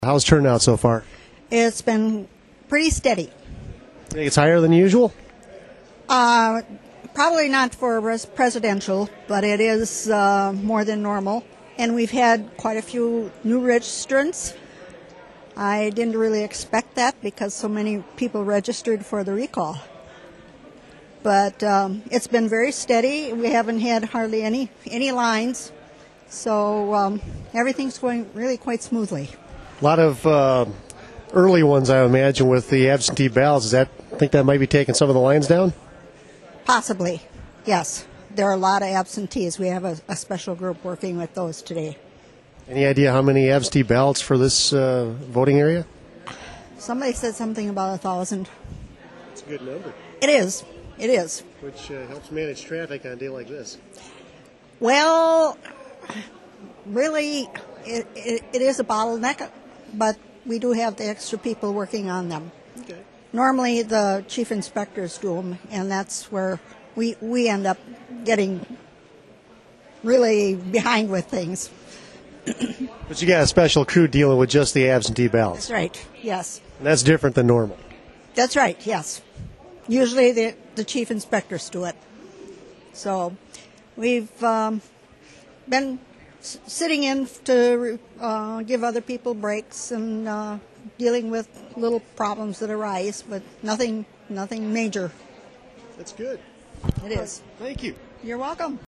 How's turnout so far? It's been pretty steady. Think it's higher than usual? Probably not for presidential, but it is more than normal. And we've had quite a few new registrants. I didn't really expect that because so many people registered for the recall. But it's been very steady. We haven't had hardly any lines. So everything's going really quite smoothly. A lot of early ones, I imagine, with the absentee ballots. Think that might be taking some of the lines down? Possibly, yes. There are a lot of absentees. We have a special group working with those today. Any idea how many absentee ballots for this voting area? Somebody said something about 1,000. It's a good number. It is. It is. Which helps manage traffic on a day like this. Well, really, it is a bottleneck, but we do have the extra people working on them. Okay. Normally, the chief inspectors do them, and that's where we end up getting really behind with things. But you got a special crew dealing with just the absentee ballots. That's right, yes. And that's different than normal. That's right, yes. Usually the chief inspectors do it. So we've been sitting in to give other people breaks and dealing with little problems that arise, but nothing major. That's good. It is. Thank you. You're welcome.